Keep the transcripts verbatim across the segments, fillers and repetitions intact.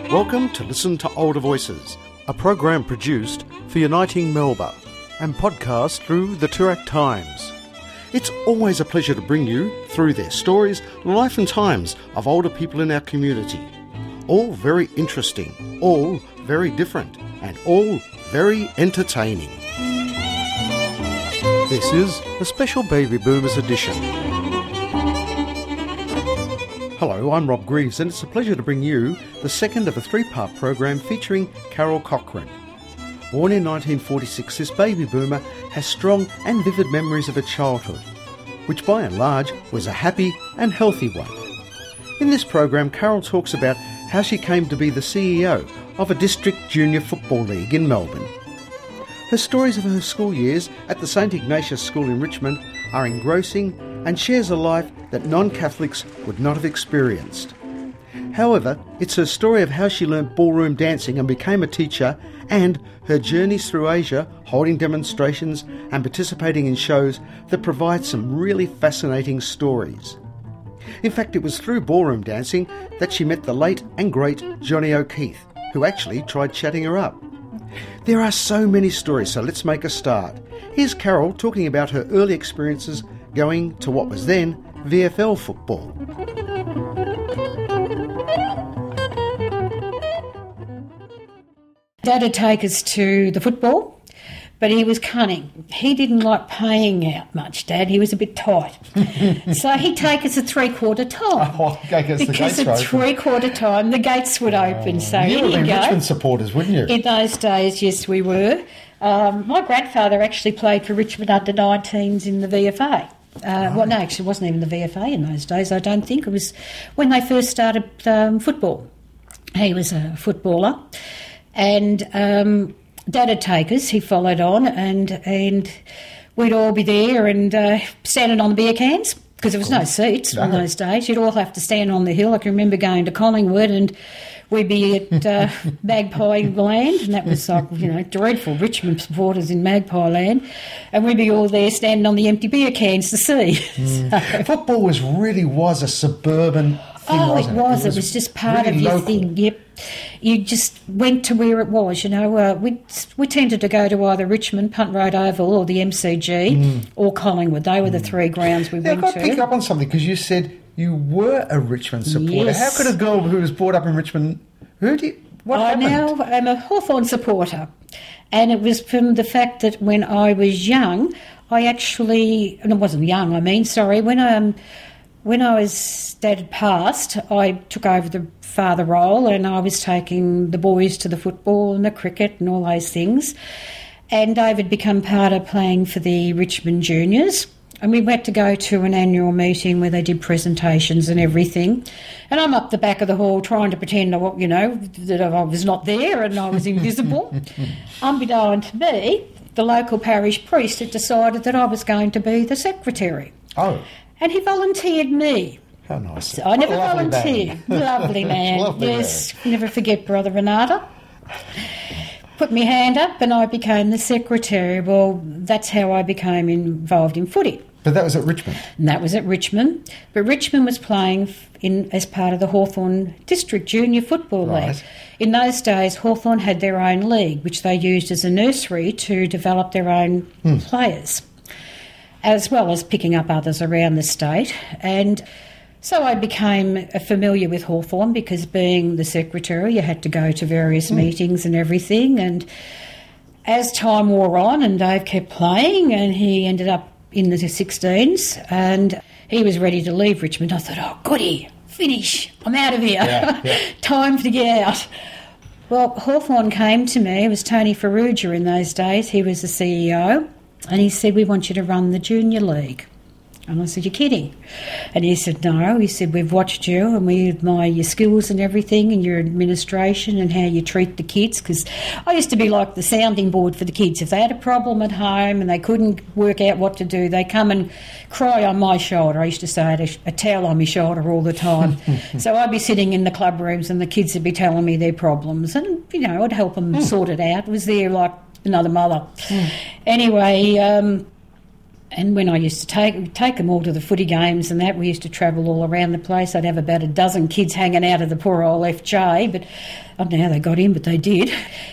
Welcome to Listen to Older Voices, a program produced for Uniting Melba and podcast through the Toorak Times. It's always a pleasure to bring you through their stories, life and times of older people in our community. All very interesting, all very different, and all very entertaining. This is a special Baby Boomers edition. Hello, I'm Rob Greaves, and it's a pleasure to bring you the second of a three-part program featuring Carol Cochrane. Born in nineteen forty-six, this baby boomer has strong and vivid memories of her childhood, which by and large was a happy and healthy one. In this program, Carol talks about how she came to be the C E O of a district junior football league in Melbourne. Her stories of her school years at the Saint Ignatius School in Richmond are engrossing and shares a life that non-Catholics would not have experienced. However, it's her story of how she learnt ballroom dancing and became a teacher, and her journeys through Asia, holding demonstrations and participating in shows that provide some really fascinating stories. In fact, it was through ballroom dancing that she met the late and great Johnny O'Keefe, who actually tried chatting her up. There are so many stories, so let's make a start. Here's Carol talking about her early experiences going to what was then V F L football. Dad would take us to the football, but he was cunning. He didn't like paying out much, Dad. He was a bit tight. So he'd take us at three-quarter time. Oh, okay, because the gates at three-quarter time, the gates would open. So you here would you be go. Richmond supporters, wouldn't you? In those days, yes, we were. Um, my grandfather actually played for Richmond under nineteens in the V F A. Uh, well, no, actually, it wasn't even the V F A in those days, I don't think. It was when they first started um, football. He was a footballer. And um, Dad would take us, he followed on, and and we'd all be there and uh, standing on the beer cans, because there was no seats no. in those days. You'd all have to stand on the hill. I can remember going to Collingwood and we'd be at uh, Magpie Land, and that was like, you know, dreadful Richmond supporters in Magpie Land, and we'd be all there standing on the empty beer cans to see. Mm. So, football was really was a suburban thing, oh, wasn't it was. it? It was, it was just part really of your local. thing, yep. You just went to where it was, you know. Uh, we we tended to go to either Richmond, Punt Road Oval, or the M C G, mm. or Collingwood. They were the three grounds we yeah, went I've got to. to pick up on something, because you said you were a Richmond supporter. Yes. How could a girl who was brought up in Richmond... Who do you, what I happened? now am a Hawthorn supporter, and it was from the fact that when I was young, I actually... And I wasn't young, I mean, sorry. When, um, when I was... Dad had passed, I took over the father role, and I was taking the boys to the football and the cricket and all those things. And David became part of playing for the Richmond Juniors. And we had to go to an annual meeting where they did presentations and everything. And I'm up the back of the hall trying to pretend, I, you know, that I was not there and I was invisible. Unbeknown to me, the local parish priest had decided that I was going to be the secretary. Oh. And he volunteered me. How nice. So I never volunteered. Lovely man. Lovely yes, man. Never forget Brother Renata. Put my hand up and I became the secretary. Well, that's how I became involved in footy. But that was at Richmond? And that was at Richmond. But Richmond was playing in as part of the Hawthorn District Junior Football Right. League. In those days, Hawthorn had their own league, which they used as a nursery to develop their own hmm. players, as well as picking up others around the state. And so I became familiar with Hawthorn, because being the secretary, you had to go to various mm. meetings and everything. And as time wore on and Dave kept playing, and he ended up in the sixteens and he was ready to leave Richmond, I thought, oh, goody, finish, I'm out of here. Yeah, yeah. Time to get out. Well, Hawthorn came to me, it was Tony Ferrugia in those days, he was the C E O, and he said, we want you to run the junior league. And I said, you're kidding. And he said, no. He said, we've watched you and we admire your skills and everything and your administration and how you treat the kids. Because I used to be like the sounding board for the kids. If they had a problem at home and they couldn't work out what to do, they come and cry on my shoulder. I used to say I had a, a towel on my shoulder all the time. So I'd be sitting in the club rooms and the kids would be telling me their problems. And, you know, I'd help them mm. sort it out. It was there like another mother. Mm. Anyway... Um, And when I used to take take them all to the footy games and that, we used to travel all around the place. I'd have about a dozen kids hanging out of the poor old F J, but I don't know how they got in, but they did.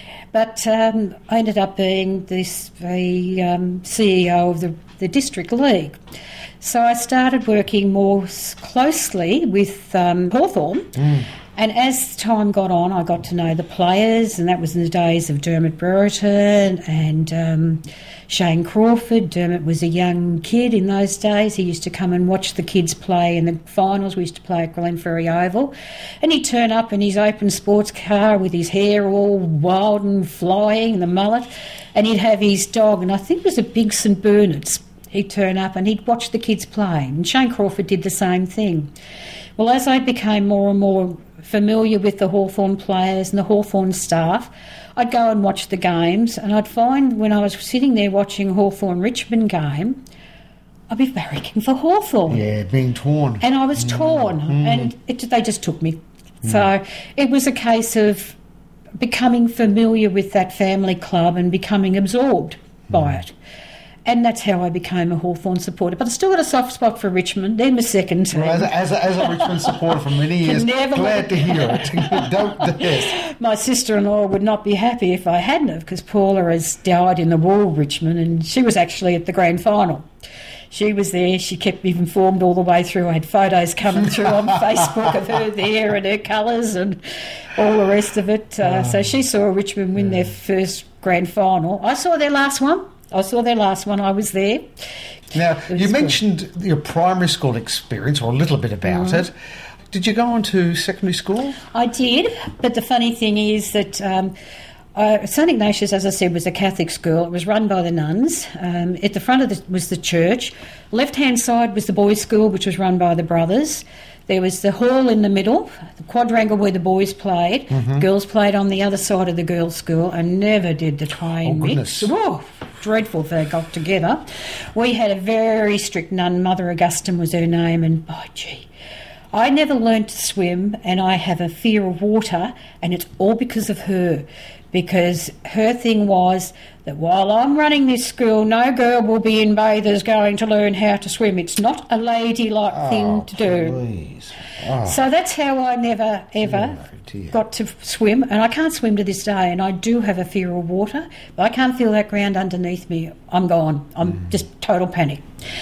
But um, I ended up being this the um, C E O of the, the District League. So I started working more closely with um, Hawthorn. Mm. And as time got on, I got to know the players, and that was in the days of Dermot Brereton and um, Shane Crawford. Dermot was a young kid in those days. He used to come and watch the kids play in the finals. We used to play at Glenferrie Oval. And he'd turn up in his open sports car with his hair all wild and flying, the mullet, and he'd have his dog, and I think it was a big St Bernard's. He'd turn up and he'd watch the kids play. And Shane Crawford did the same thing. Well, as I became more and more familiar with the Hawthorn players and the Hawthorn staff, I'd go and watch the games, and I'd find when I was sitting there watching a Hawthorn-Richmond game, I'd be barracking for Hawthorn. Yeah, being torn. And I was mm. torn, mm. and it, they just took me. Mm. So it was a case of becoming familiar with that family club and becoming absorbed mm. by it. And that's how I became a Hawthorn supporter. But I still got a soft spot for Richmond. They're my second team. Well, as, a, as, a, as a Richmond supporter for many years, glad to hear it. Don't, yes. My sister-in-law would not be happy if I hadn't have, because Paula has died in the war, Richmond, and she was actually at the grand final. She was there. She kept me informed all the way through. I had photos coming through on Facebook of her there and her colours and all the rest of it. Uh, oh, so she saw Richmond win yeah. their first grand final. I saw their last one. I saw their last one. I was there. Now, you mentioned good. your primary school experience, or a little bit about mm. it. Did you go on to secondary school? I did, but the funny thing is that um, uh, St Ignatius, as I said, was a Catholic school. It was run by the nuns. Um, at the front of it was the church. Left-hand side was the boys' school, which was run by the brothers. There was the hall in the middle, the quadrangle where the boys played. Mm-hmm. Girls played on the other side of the girls' school, and never did the train oh, mix. Oh, dreadful if they got together. We had a very strict nun, Mother Augustine was her name, and oh gee, I never learned to swim, and I have a fear of water, and it's all because of her. Because her thing was that while I'm running this school, no girl will be in bathers going to learn how to swim. It's not a ladylike oh, thing to please. do. Oh. So that's how I never, ever dear, dear. got to swim. And I can't swim to this day, and I do have a fear of water. But I can't feel that ground underneath me. I'm gone. I'm mm. just total panic.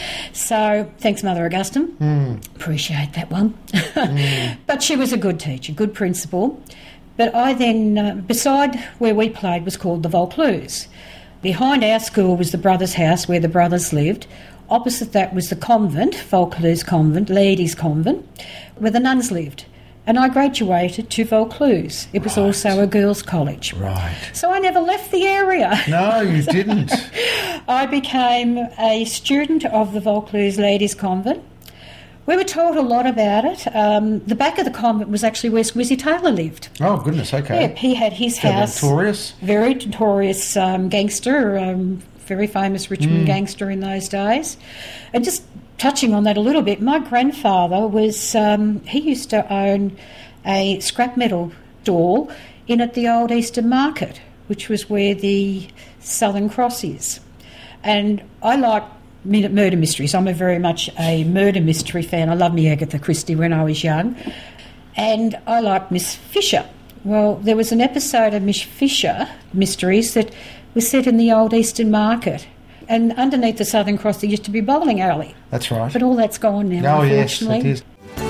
So thanks, Mother Augustine. Mm. Appreciate that one. mm. But she was a good teacher, good principal. But I then, uh, beside where we played was called the Vaucluse. Behind our school was the brothers' house where the brothers lived. Opposite that was the convent, Vaucluse Convent, Ladies' Convent, where the nuns lived. And I graduated to Vaucluse. It was right. also a girls' college. Right. So I never left the area. No, you didn't. I became a student of the Vaucluse Ladies' Convent. We were taught a lot about it. Um, the back of the convent was actually where Squizzy Taylor lived. Oh, goodness, okay. Yeah, he had his Very house. Notorious. Very notorious um, gangster, um, very famous Richmond mm. gangster in those days. And just touching on that a little bit, my grandfather was, um, he used to own a scrap metal stall in at the old Eastern Market, which was where the Southern Cross is. And I like murder mysteries. I'm a very much a murder mystery fan. I loved me Agatha Christie when I was young. And I liked Miss Fisher. Well, there was an episode of Miss Fisher Mysteries that was set in the old Eastern Market. And underneath the Southern Cross there used to be a bowling alley. That's right. But all that's gone now, oh, unfortunately. Yes, it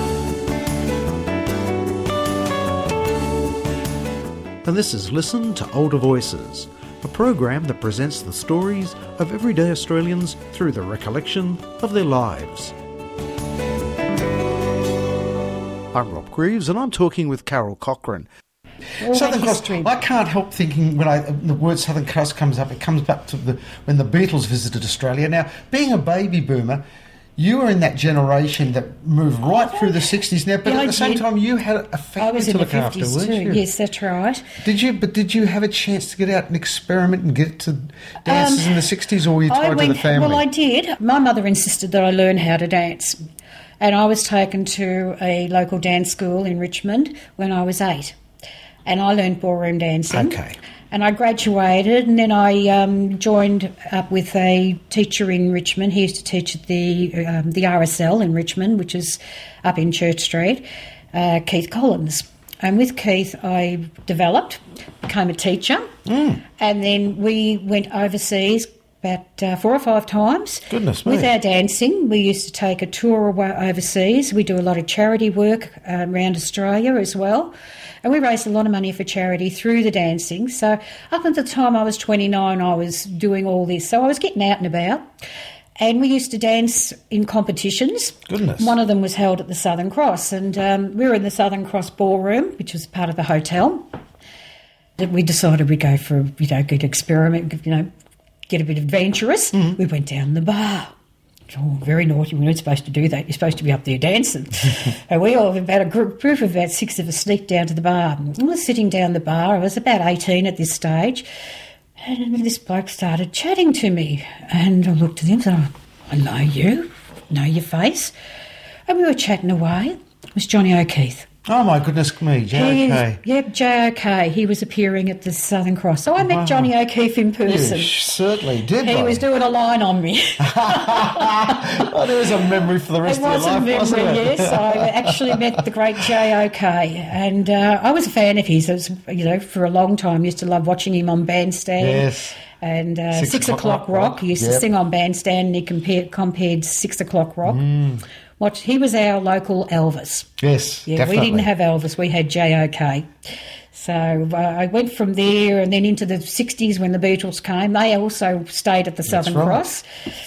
is. And this is Listen to Older Voices, a program that presents the stories of everyday Australians through the recollection of their lives. I'm Rob Greaves, and I'm talking with Carol Cochrane. All Southern Cross. history. I can't help thinking when I, the word Southern Cross comes up, it comes back to the when the Beatles visited Australia. Now, being a baby boomer, you were in that generation that moved right through the sixties now, but yeah, at I the same did. time you had a family to look after, weren't you? Yes, that's right. Did you? But did you have a chance to get out and experiment and get to dances um, in the sixties, or were you tied went, to the family? Well, I did. My mother insisted that I learn how to dance, and I was taken to a local dance school in Richmond when I was eight, and I learned ballroom dancing. Okay. And I graduated, and then I um, joined up with a teacher in Richmond. He used to teach at the um, the R S L in Richmond, which is up in Church Street, uh, Keith Collins. And with Keith, I developed, became a teacher, mm. and then we went overseas about uh, four or five times. Goodness me. With our dancing. We used to take a tour away overseas. We do a lot of charity work um, around Australia as well. And we raised a lot of money for charity through the dancing. So up until the time I was twenty-nine, I was doing all this. So I was getting out and about. And we used to dance in competitions. Goodness. One of them was held at the Southern Cross. And um, we were in the Southern Cross Ballroom, which was part of the hotel. We decided we'd go for, you know, good experiment, you know, get a bit adventurous. Mm. We went down the bar. Oh, very naughty. We weren't supposed to do that. You're supposed to be up there dancing. And we all, about a group, group of about six of us, sneaked down to the bar. I was sitting down the bar. I was about eighteen at this stage. And this bloke started chatting to me. And I looked at him and said, I know you, know your face. And we were chatting away. It was Johnny O'Keefe. Oh, my goodness me, J O K. Yep, J O K. He was appearing at the Southern Cross. So I met wow. Johnny O'Keefe in person. You certainly did. He buddy. was doing a line on me. Oh, there was a memory for the rest it of your life, memory, wasn't it? Yes, I actually met the great J O K. And uh, I was a fan of his. I was, you know, for a long time, used to love watching him on Bandstand. Yes. And uh, Six, Six O'Clock, O'Clock Rock. Rock. He used Yep. to sing on Bandstand, and he compared, compared Six O'Clock Rock. Mm. What, he was our local Elvis. Yes, yeah, definitely. We didn't have Elvis, we had J O K. So uh, I went from there and then into the sixties when the Beatles came. They also stayed at the Southern right. Cross.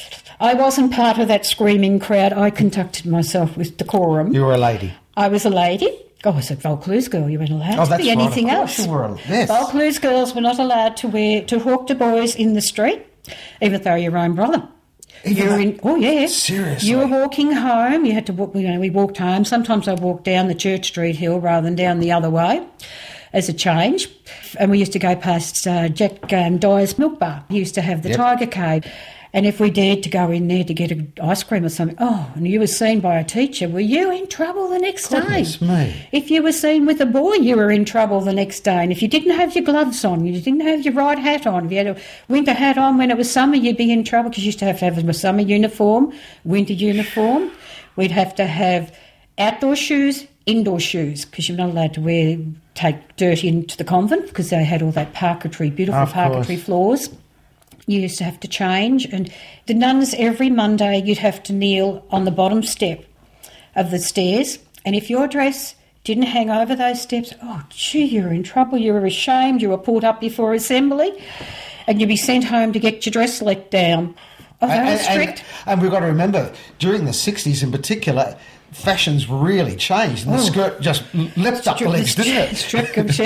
I wasn't part of that screaming crowd. I conducted myself with decorum. You were a lady. I was a lady. Oh, I was a Vaucluse girl. You weren't allowed oh, to that's be anything right. Of else. You were a, yes. Vaucluse girls were not allowed to wear to hawk to boys in the street, even though your own brother. Even you were that, in, oh yeah, seriously. You were walking home. You had to walk. You know, we walked home. Sometimes I walked down the Church Street hill rather than down the other way, as a change. And we used to go past uh, Jack um, Dyer's Milk Bar. He used to have the yep. Tiger Cave. And if we dared to go in there to get an ice cream or something, oh, and you were seen by a teacher, were you in trouble the next Goodness day? Me. If you were seen with a boy, you were in trouble the next day. And if you didn't have your gloves on, you didn't have your right hat on, if you had a winter hat on when it was summer, you'd be in trouble because you used to have to have a summer uniform, winter uniform. We'd have to have outdoor shoes, indoor shoes, because you're not allowed to wear take dirt into the convent because they had all that parquetry, beautiful of parquetry course. floors. You used to have to change, and the nuns every Monday you'd have to kneel on the bottom step of the stairs, and if your dress didn't hang over those steps, oh gee, you were in trouble, you were ashamed, you were pulled up before assembly, and you'd be sent home to get your dress let down. Oh, that was strict. And, and we've got to remember, during the sixties in particular, fashions really changed, and the oh. skirt just leapt up the legs, didn't it? Strict of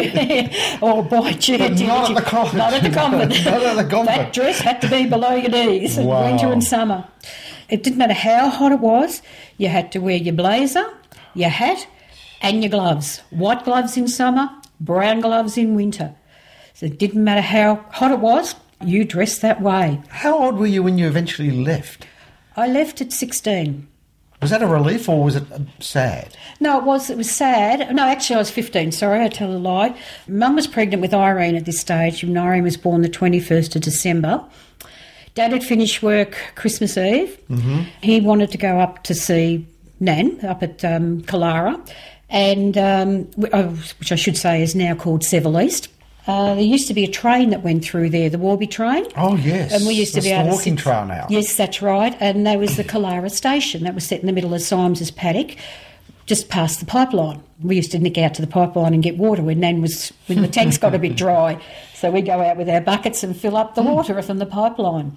oh boy, gee, but did not you, at the convent. Not at the convent. Not at the convent. That dress had to be below your knees in wow. winter and summer. It didn't matter how hot it was, you had to wear your blazer, your hat, and your gloves. White gloves in summer, brown gloves in winter. So it didn't matter how hot it was, you dressed that way. How old were you when you eventually left? I left at sixteen. Was that a relief or was it sad? No, it was. It was sad. No, actually, I was fifteen. Sorry, I tell a lie. Mum was pregnant with Irene at this stage, and Irene was born the twenty-first of December. Dad had finished work Christmas Eve. Mm-hmm. He wanted to go up to see Nan up at um, Killara, and um, which I should say is now called Seville East. Uh, there used to be a train that went through there, the Warby train. Oh, yes. And we used to that's be able the to walking sit, trail now. Yes, that's right. And there was the Killara station that was set in the middle of Symes's paddock, just past the pipeline. We used to nick out to the pipeline and get water when Nan was when the tanks got a bit dry. So we go out with our buckets and fill up the mm. water from the pipeline.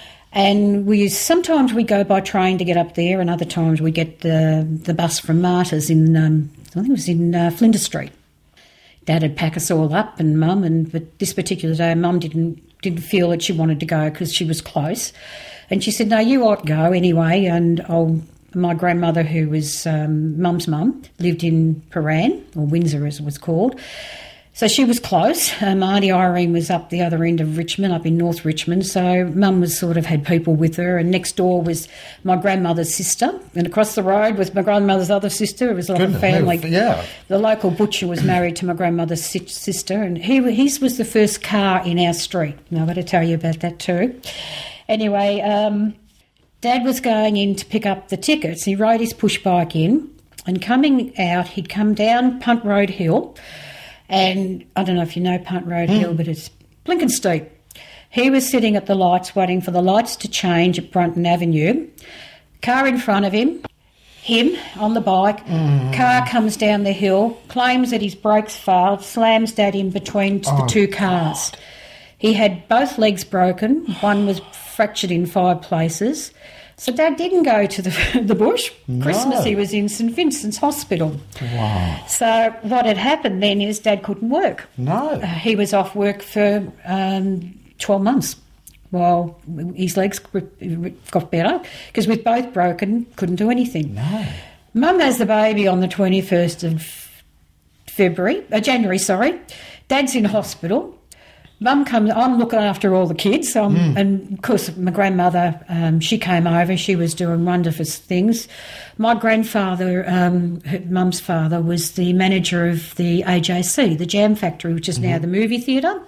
And we sometimes we go by train to get up there, and other times we get the the bus from Martyrs in um, I think it was in uh, Flinders Street. Dad would pack us all up, and Mum, and but this particular day, Mum didn't didn't feel that she wanted to go because she was close, and she said, "No, you ought to go anyway." And I'll, my grandmother, who was um, Mum's mum, lived in Paran or Windsor, as it was called, So she was close. Um, Auntie Irene was up the other end of Richmond, up in North Richmond. So Mum was sort of had people with her, and next door was my grandmother's sister, and across the road was my grandmother's other sister. It was like Goodness, a family. yeah. The local butcher was married to my grandmother's si- sister, and he his was the first car in our street. And I've got to tell you about that too. Anyway, um, Dad was going in to pick up the tickets. He rode his push bike in, and coming out, he'd come down Punt Road Hill. And I don't know if you know Punt Road mm. Hill, but it's blinking steep. He was sitting at the lights waiting for the lights to change at Brunton Avenue. Car in front of him, him on the bike. Mm. Car comes down the hill, claims that his brakes failed, slams Dad in between oh, the two cars. God. He had both legs broken. One was fractured in five places. So Dad didn't go to the, the bush. No. Christmas he was in St Vincent's Hospital. Wow. So what had happened then is Dad couldn't work. No. Uh, he was off work for um, twelve months while his legs got better, because with both broken, couldn't do anything. No. Mum has the baby on the twenty-first of February, uh, January, sorry. Dad's in hospital. Mum comes, I'm looking after all the kids, um, mm. and of course my grandmother, um, she came over, she was doing wonderful things. My grandfather, um, Mum's father, was the manager of the A J C, the Jam Factory, which is mm. now the movie theatre.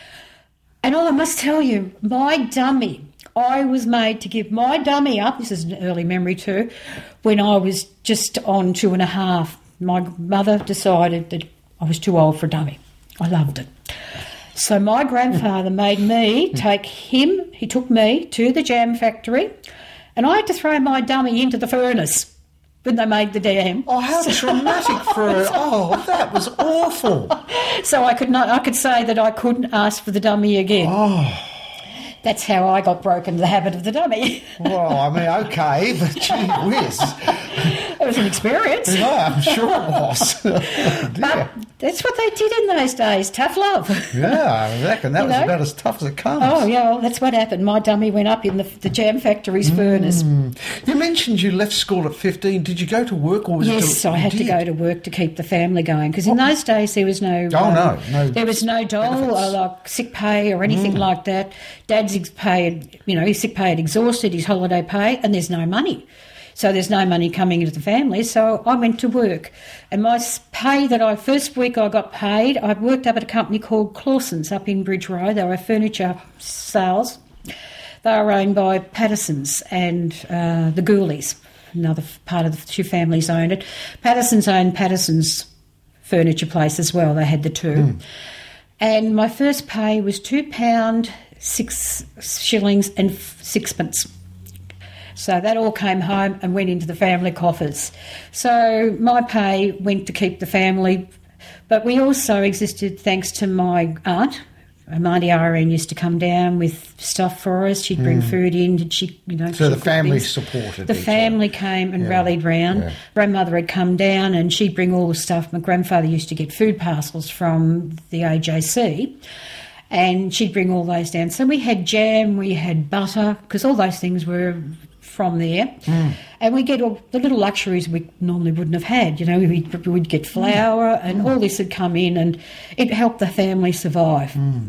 And oh, I must tell you, my dummy, I was made to give my dummy up, this is an early memory too, when I was just on two and a half. My mother decided that I was too old for a dummy. I loved it. So my grandfather made me take him, he took me to the Jam Factory, and I had to throw my dummy into the furnace when they made the jam. Oh, how so, traumatic for a... Oh, that was awful. So I could not, I could say that I couldn't ask for the dummy again. Oh. That's how I got broken, the habit of the dummy. Well, I mean, okay, but gee whiz. It was an experience. Yeah, I'm sure it was. Oh, but that's what they did in those days, tough love. Yeah, I reckon that you was know? about as tough as it comes. Oh, yeah, well, that's what happened. My dummy went up in the, the Jam Factory's mm. furnace. You mentioned you left school at fifteen. Did you go to work? Or was yes, it to, I had did? to go to work to keep the family going, because in those days there was no... Oh, um, no, no. There was no dole or like sick pay or anything mm. like that. Dad's paid, you know, his sick pay had exhausted, his holiday pay, and there's no money. So there's no money coming into the family. So I went to work. And my pay that I, first week I got paid, I worked up at a company called Clawson's up in Bridge Road. They were furniture sales. They were owned by Patterson's and uh, the Ghoulies. Another part of the two families owned it. Patterson's owned Patterson's furniture place as well. They had the two. Mm. And my first pay was two pounds, six shillings and sixpence. So that all came home and went into the family coffers. So my pay went to keep the family, but we also existed thanks to my aunt. Auntie Irene used to come down with stuff for us. She'd bring mm. food in. Did she, you know? So the family things. supported. The family other. came and yeah. rallied round. Yeah. Grandmother had come down and she'd bring all the stuff. My grandfather used to get food parcels from the A J C. And she'd bring all those down. So we had jam, we had butter, because all those things were from there. Mm. And we get all the little luxuries we normally wouldn't have had. You know, we'd, we'd get flour mm. and mm. all this had come in and it helped the family survive. Mm.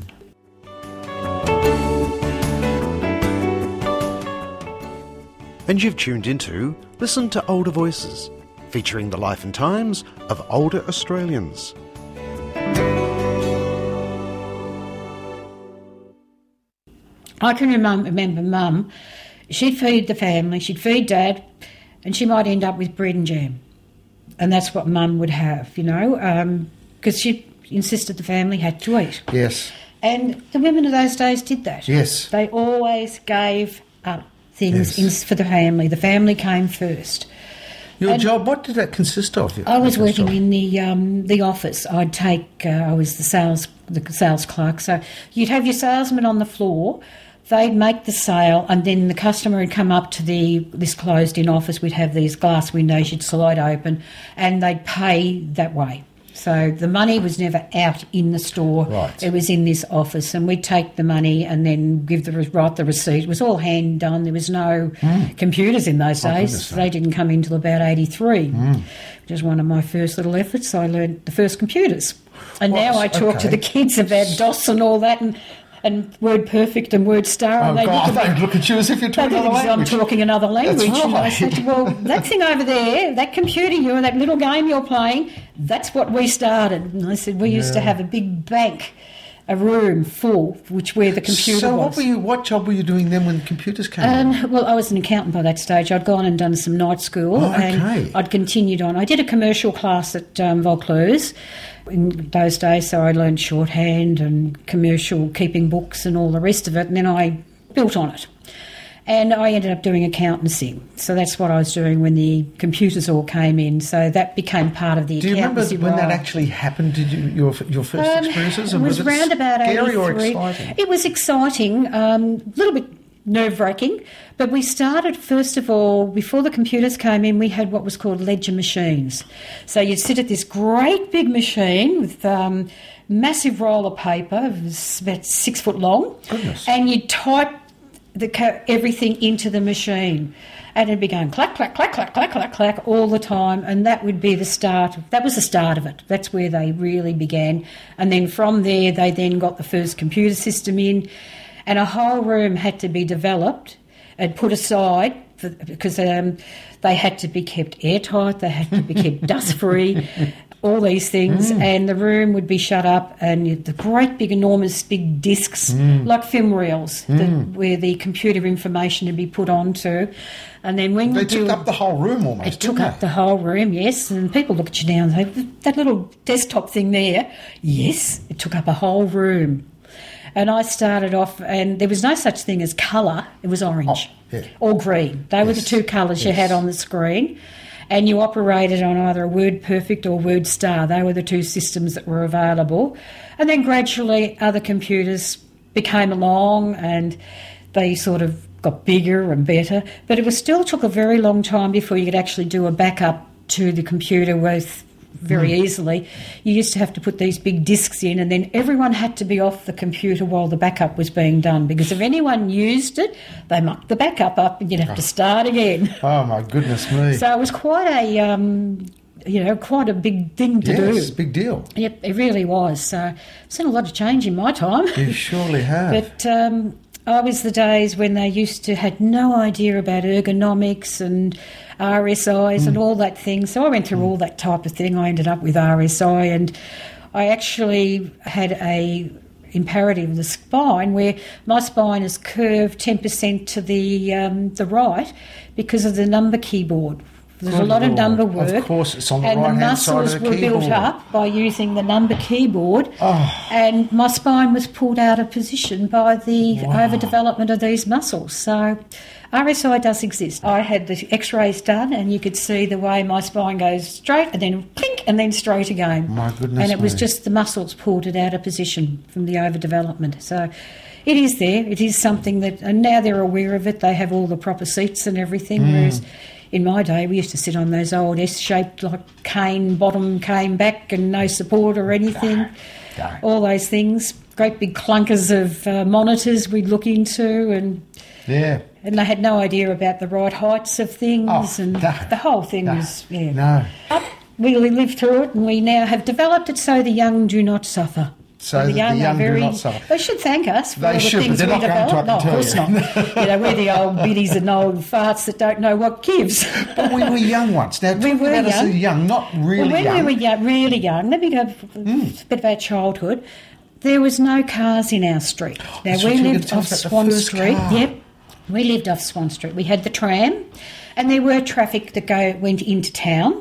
And you've tuned into Listen to Older Voices, featuring the life and times of older Australians. I can remem- remember Mum, she'd feed the family, she'd feed Dad, and she might end up with bread and jam. And that's what Mum would have, you know, because um, she insisted the family had to eat. Yes. And the women of those days did that. Yes. They always gave up things yes. in, for the family. The family came first. Your and job, what did that consist of? I was working job? in the um, the office. I'd take, uh, I was the sales the sales clerk. So you'd have your salesman on the floor. They'd make the sale, and then the customer would come up to the this closed-in office. We'd have these glass windows you'd slide open, and they'd pay that way. So the money was never out in the store. Right. It was in this office, and we'd take the money and then give the write the receipt. It was all hand done. There was no mm. computers in those Oh, days. goodness, they didn't come in until about eighty-three, mm. which was one of my first little efforts. I learned the first computers. And Well, now I talk okay. to the kids about DOS and all that, and, and WordPerfect and WordStar. Oh, and they God, look at me- they look at you as if you're they talking think another I'm language. talking another language. That's And I right. said, well, that thing over there, that computer you're, that little game you're playing, that's what we started. And I said, we used to Yeah. have a big bank, a room full, which where the computer So was. what were you? What job were you doing then when computers came in? Um, well, I was an accountant by that stage. I'd gone and done some night school, Oh, okay. and I'd continued on. I did a commercial class at um, Vaucluse in those days, so I learned shorthand and commercial keeping books and all the rest of it, and then I built on it. And I ended up doing accountancy. So that's what I was doing when the computers all came in. So that became part of the Do you remember accountancy when that role. actually happened? Did you your your first Um, experiences? It And was it round about scary or eighty-three. exciting? It was exciting, um, a little bit nerve-wracking, but we started, first of all, before the computers came in, we had what was called ledger machines. So you'd sit at this great big machine with um, massive roll of paper, it was about six foot long, Goodness. and you'd type the co- everything into the machine. And it'd be going clack, clack, clack, clack, clack, clack, clack all the time. And that would be the start. That was the start of it. That's where they really began. And then from there, they then got the first computer system in. And a whole room had to be developed and put aside for, because um, they had to be kept airtight. They had to be kept dust-free. All these things, mm. and the room would be shut up, and the great big, enormous, big discs, mm. like film reels, mm. that, where the computer information would be put onto. And then when they you took do, up the whole room almost. it took didn't up they? the whole room, yes. And people look at you now and say, "That little desktop thing there," yes, it took up a whole room. And I started off, and there was no such thing as colour; it was orange Oh, yeah. or green. They Yes. were the two colours you Yes. had on the screen. And you operated on either a WordPerfect or WordStar. They were the two systems that were available. And then gradually other computers became along and they sort of got bigger and better. But it was still took a very long time before you could actually do a backup to the computer with very mm. easily. You used to have to put these big discs in, and then everyone had to be off the computer while the backup was being done, because if anyone used it, they mucked the backup up and you'd have oh. to start again. Oh, my goodness me. So it was quite a, um, you know, quite a big thing to do. Yes, big deal. Yep, it really was. So I've seen a lot of change in my time. You surely have. But um, I was the days when they used to had no idea about ergonomics and R S Is mm. and all that thing. So I went through mm. all that type of thing. I ended up with R S I, and I actually had a imperative of the spine where my spine is curved ten percent to the um, the right because of the number keyboard. There's Good a lot Lord. of number work. Of course, it's on the and right-hand side of the muscles were keyboard. built up by using the number keyboard, oh. and my spine was pulled out of position by the wow. overdevelopment of these muscles. So R S I does exist. I had the x-rays done, and you could see the way my spine goes straight and then plink and then straight again. My goodness And it was me. just the muscles pulled it out of position from the overdevelopment. So it is there. It is something that, and now they're aware of it. They have all the proper seats and everything, mm. whereas in my day, we used to sit on those old S-shaped, like cane, bottom cane back and no support or anything. No, no. All those things. Great big clunkers of uh, monitors we'd look into, and yeah, and they had no idea about the right heights of things, oh, and no, the whole thing no, was, yeah. No. But we lived through it, and we now have developed it so the young do not suffer. So the the young, young are very, do not suffer. They should thank us for They all the should, things but they're we not going to, I developed. can No, of tell course you. not. You know, we're the old biddies and old farts that don't know what gives. But we were young once. Now, We talk were about us young. as young, not really well, when young. we were young, really young, let me go Mm. a bit of our childhood. There was no cars in our street. Now, That's we what you were lived gonna off tell us about the Swan first Street. car. Yep, we lived off Swan Street. We had the tram, and there were traffic that go went into town.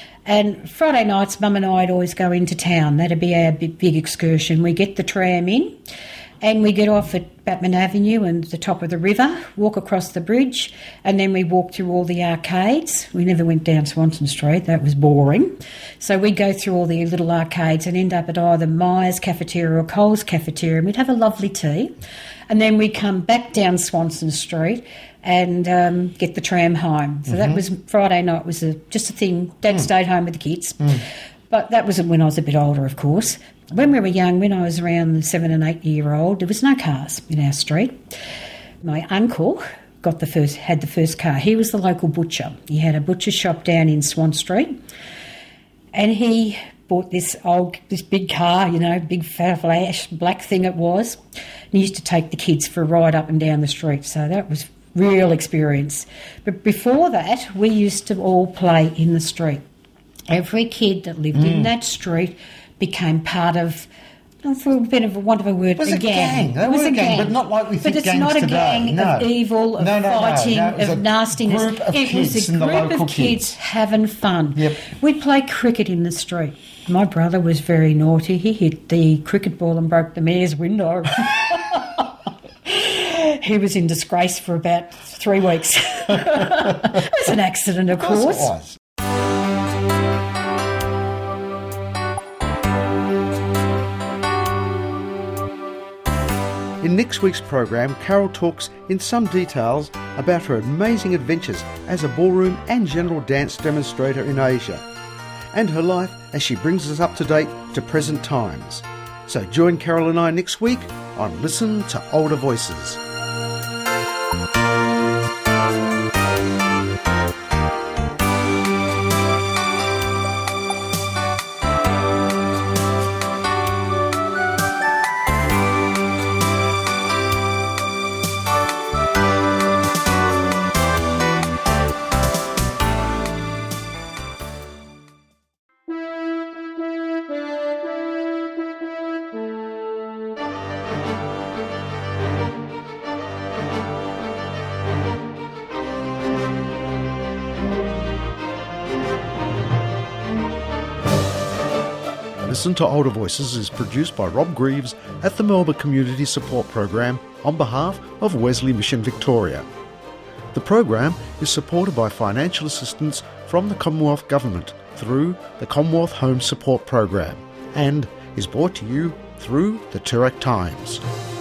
And Friday nights, Mum and I'd always go into town. That'd be our big, big excursion. We get the tram in, and we get off at Batman Avenue and the top of the river, walk across the bridge, and then we walk through all the arcades. We never went down Swanson Street. That was boring. So we'd go through all the little arcades and end up at either Myers Cafeteria or Coles Cafeteria, and we'd have a lovely tea. And then we'd come back down Swanson Street and um, get the tram home. So mm-hmm. that was Friday night was a, just a thing. Dad mm. stayed home with the kids. Mm. But that was when I was a bit older, of course. When we were young, when I was around seven and eight year old, there was no cars in our street. My uncle got the first, had the first car. He was the local butcher. He had a butcher shop down in Swan Street, and he bought this old, this big car, you know, big fat flash black thing it was. And he used to take the kids for a ride up and down the street. So that was real experience. But before that, we used to all play in the street. Every kid that lived mm. in that street became part of, for a bit of a want of a word, it was a a gang. gang. They it was were a gang, but not like we think But it's gangs not a today. gang No. of evil, of No, no, no, fighting, no. It was of a nastiness. group of it kids was a and the group local of kids kids. having fun. Yep. We'd play cricket in the street. My brother was very naughty. He hit the cricket ball and broke the mayor's window. He was in disgrace for about three weeks. It was an accident, of, Of course course. it was. In next week's program, Carol talks in some details about her amazing adventures as a ballroom and general dance demonstrator in Asia, and her life as she brings us up to date to present times. So join Carol and I next week on Listen to Older Voices. Listen to Older Voices is produced by Rob Greaves at the Melbourne Community Support Program on behalf of Wesley Mission Victoria. The program is supported by financial assistance from the Commonwealth Government through the Commonwealth Home Support Program and is brought to you through the Toorak Times.